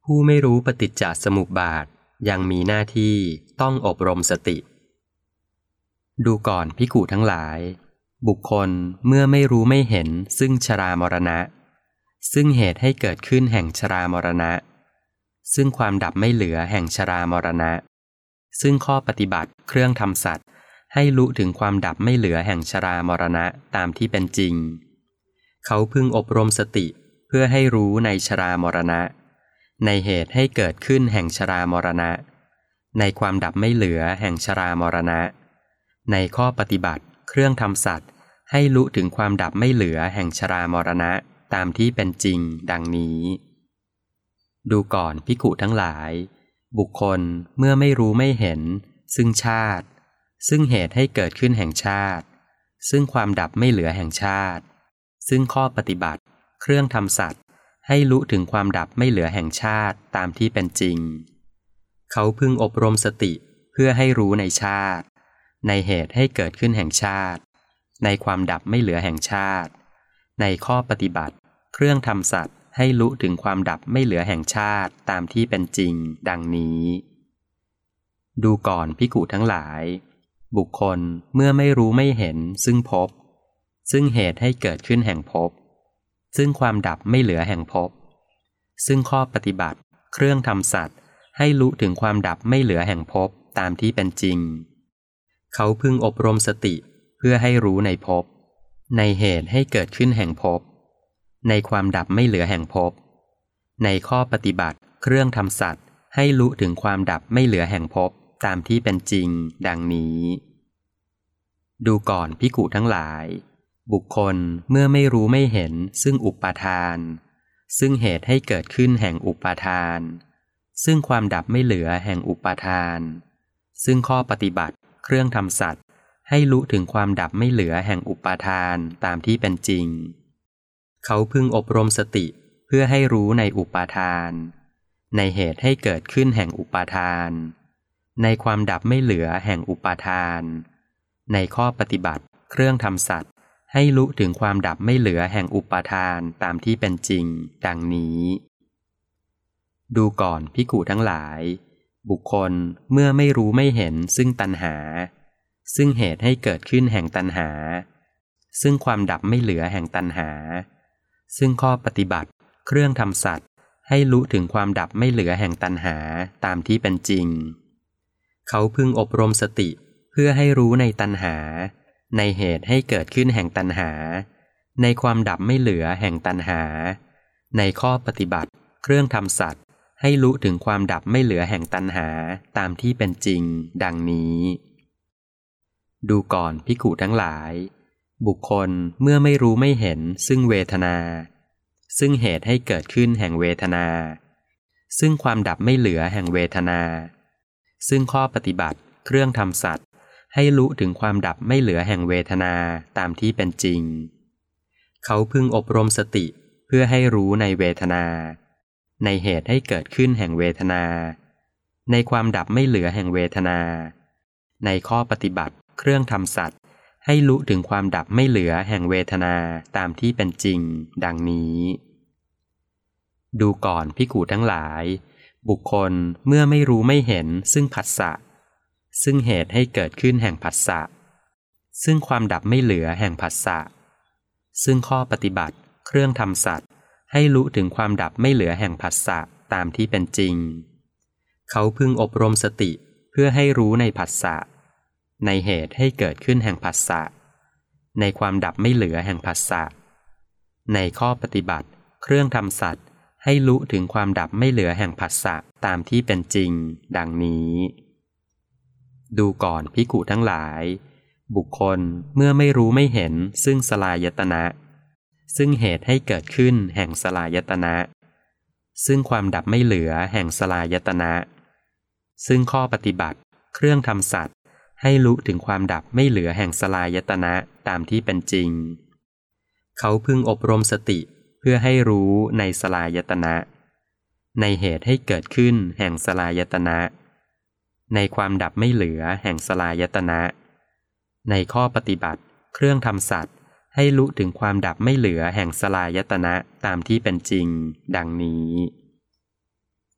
ผู้ไม่รู้ปฏิจจสมุปบาทยังมีหน้าที่ต้องอบรมสติดูก่อนภิกขุทั้งหลายบุคคลเมื่อไม่รู้ไม่เห็นซึ่งชรามรณะซึ่งเหตุให้เกิดขึ้นแห่งชรามรณะซึ่งความดับไม่เหลือแห่งชรามรณะซึ่งข้อปฏิบัติเครื่องทำสัตว์ให้รู้ถึงความดับไม่เหลือแห่งชรามรณะตามที่เป็นจริงเขาพึงอบรมสติเพื่อให้รู้ในชรามรณะในเหตุให้เกิดขึ้นแห่งชรามรณะในความดับไม่เหลือแห่งชรามรณะในข้อปฏิบัติเครื่องทำสัตว์ให้รู้ถึงความดับไม่เหลือแห่งชรามรณะตามที่เป็นจริงดังนี้ดูก่อนภิกขุทั้งหลายบุคคลเมื่อไม่รู้ไม่เห็นซึ่งชาติซึ่งเหตุให้เกิดขึ้นแห่งชาติซึ่งความดับไม่เหลือแห่งชาติซึ่งข้อปฏิบัติเครื่องทำสัตว์ให้รู้ถึงความดับไม่เหลือแห่งชาติตามที่เป็นจริงเขาพึงอบรมสติเพื่อให้รู้ในชาติในเหตุให้เกิดขึ้นแห่งชาติในความดับไม่เหลือแห่งชาติในข้อปฏิบัติเครื่องทำสัตว์ให้รู้ถึงความดับไม่เหลือแห่งชาติตามที่เป็นจริงดังนี้ดูก่อนภิกขุทั้งหลายบุคคลเมื่อไม่รู้ไม่เห็นซึ่งภพซึ่งเหตุให้เกิดขึ้นแห่งภพซึ่งความดับไม่เหลือแห่งภพซึ่งข้อปฏิบัติเครื่องทำสัตว์ให้รู้ถึงความดับไม่เหลือแห่งภพตามที่เป็นจริงเขาพึงอบรมสติเพื่อให้รู้ในภพในเหตุให้เกิดขึ้นแห่งภพในความดับไม่เหลือแห่งภพในข้อปฏิบัติเครื่องทำสัตว์ให้รู้ถึงความดับไม่เหลือแห่งภพตามที่เป็นจริงดังนี้ดูก่อนภิกขุทั้งหลายบุคคลเมื่อไม่รู้ไม่เห็นซึ่งอุปาทานซึ่งเหตุให้เกิดขึ้นแห่งอุปาทานซึ่งความดับไม่เหลือแห่งอุปาทานซึ่งข้อปฏิบัติเครื่องทำสัตว์ให้รู้ถึงความดับไม่เหลือแห่งอุปาทานตามที่เป็นจริงเขาพึงอบรมสติเพื่อให้รู้ในอุปาทานในเหตุให้เกิดขึ้นแห่งอุปาทานในความดับไม่เหลือแห่งอุปาทานในข้อปฏิบัติเครื่องทำสัตว์ให้รู้ถึงความดับไม่เหลือแห่งอุปาทานตามที่เป็นจริงดังนี้ดูก่อนภิกขุทั้งหลายบุคคลเมื่อไม่รู้ไม่เห็นซึ่งตัณหาซึ่งเหตุให้เกิดขึ้นแห่งตัณหาซึ่งความดับไม่เหลือแห่งตัณหาซึ่งข้อปฏิบัติเครื่องทำสัตว์ให้รู้ถึงความดับไม่เหลือแห่งตัณหาตามที่เป็นจริงเขาพึงอบรมสติเพื่อให้รู้ในตัณหาในเหตุให้เกิดขึ้นแห่งตัณหาในความดับไม่เหลือแห่งตัณหาในข้อปฏิบัติเครื่องทำสัตว์ให้รู้ถึงความดับไม่เหลือแห่งตัณหาตามที่เป็นจริงดังนี้ดูก่อนภิกขุทั้งหลายบุคคลเมื่อไม่รู้ไม่เห็นซึ่งเวทนาซึ่งเหตุให้เกิดขึ้นแห่งเวทนาซึ่งความดับไม่เหลือแห่งเวทนาซึ่งข้อปฏิบัติเครื่องทำสัตว์ให้รู้ถึงความดับไม่เหลือแห่งเวทนาตามที่เป็นจริงเขาพึงอบรมสติเพื่อให้รู้ในเวทนาในเหตุให้เกิดขึ้นแห่งเวทนาในความดับไม่เหลือแห่งเวทนาในข้อปฏิบัติเครื่องทำสัตว์ให้รู้ถึงความดับไม่เหลือแห่งเวทนาตามที่เป็นจริงดังนี้ดูก่อนภิกขุทั้งหลายบุคคลเมื่อไม่รู้ไม่เห็นซึ่งผัสสะซึ่งเหตุให้เกิดขึ้นแห่งผัสสะซึ่งความดับไม่เหลือแห่งผัสสะซึ่งข้อปฏิบัติเครื่องทำสัตว์ให้รู้ถึงความดับไม่เหลือแห่งผัสสะตามที่เป็นจริงเขาพึงอบรมสติเพื่อให้รู้ในผัสสะในเหตุให้เกิดขึ้นแห่งผัสสะในความดับไม่เหลือแห่งผัสสะในข้อปฏิบัติเครื่องทำสัตว์ให้รู้ถึงความดับไม่เหลือแห่งผัสสะตามที่เป็นจริงดังนี้ดูก่อนภิกขุทั้งหลายบุคคลเมื่อไม่รู้ไม่เห็นซึ่งสลายตนะซึ่งเหตุให้เกิดขึ้นแห่งสลายตนะซึ่งความดับไม่เหลือแห่งสลายตนะซึ่งข้อปฏิบัติเครื่องทำสัตว์ให้รู้ถึงความดับไม่เหลือแห่งสลายตนะตามที่เป็นจริงเขาพึงอบรมสติเพื่อให้รู้ในสลายตนะในเหตุให้เกิดขึ้นแห่งสลายตนะในความดับไม่เหลือแห่งสลายตนะในข้อปฏิบัติเครื่องทำสัตว์ให้รู้ถึงความดับไม่เหลือแห่งสลายตนะตามที่เป็นจริงดังนี้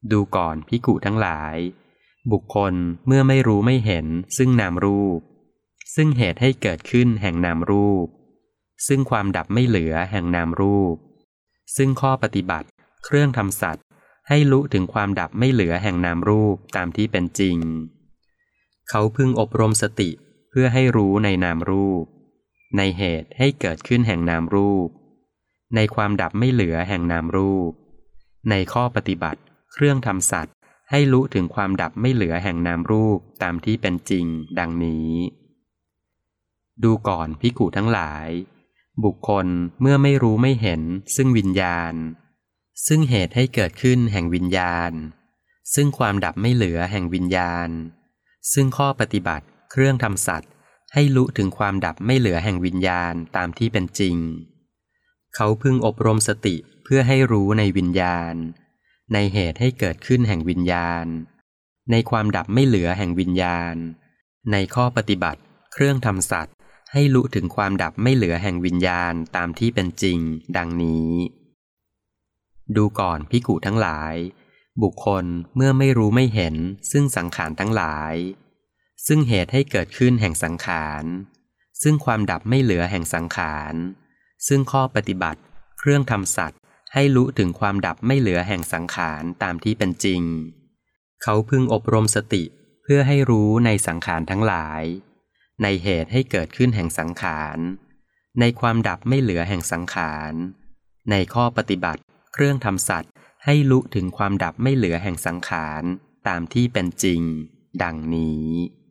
ดูก่อนภิกขุทั้งหลายบุคคลเมื่อไม่รู้ไม่เห็นซึ่งนามรูปซึ่งเหตุให้เกิดขึ้นแห่งนามรูปซึ่งความดับไม่เหลือแห่งนามรูปซึ่งข้อปฏิบัติเครื่องทำสัตว์ให้รู้ถึงความดับไม่เหลือแห่งนามรูปตามที่เป็นจริงเขาพึงอบรมสติเพื่อให้รู้ในนามรูปในเหตุให้เกิดขึ้นแห่งนามรูปในความดับไม่เหลือแห่งนามรูปในข้อปฏิบัติเครื่องทำสัตว์ให้รู้ถึงความดับไม่เหลือแห่งนามรูปตามที่เป็นจริงดังนี้ดูก่อนภิกขุทั้งหลายบุคคลเมื่อไม่รู้ไม่เห็นซึ่งวิญญาณซึ่งเหตุให้เกิดขึ้นแห่งวิญญาณซึ่งความดับไม่เหลือแห่งวิญญาณซึ่งข้อปฏิบัติเครื่องทำสัตว์ให้รู้ถึงความดับไม่เหลือแห่งวิญญาณตามที่เป็นจริงเขาพึงอบรมสติเพื่อให้รู้ในวิญญาณในเหตุให้เกิดขึ้นแห่งวิญญาณในความดับไม่เหลือแห่งวิญญาณในข้อปฏิบัติเครื่องทำสัตว์ให้รู้ถึงความดับไม่เหลือแห่งวิญญาณตามที่เป็นจริงดังนี้ดูก่อนภิกขุทั้งหลายบุคคลเมื่อไม่รู้ไม่เห็นซึ่งสังขารทั้งหลายซึ่งเหตุให้เกิดขึ้นแห่งสังขารซึ่งความดับไม่เหลือแห่งสังขารซึ่งข้อปฏิบัติเครื่องทำสัตว์ให้รู้ถึงความดับไม่เหลือแห่งสังขารตามที่เป็นจริงเขาพึงอบรมสติเพื่อให้รู้ในสังขารทั้งหลายในเหตุให้เกิดขึ้นแห่งสังขารในความดับไม่เหลือแห่งสังขารในข้อปฏิบัติเครื่องทำสัตว์ให้รู้ถึงความดับไม่เหลือแห่งสังขารตามที่เป็นจริงดังนี้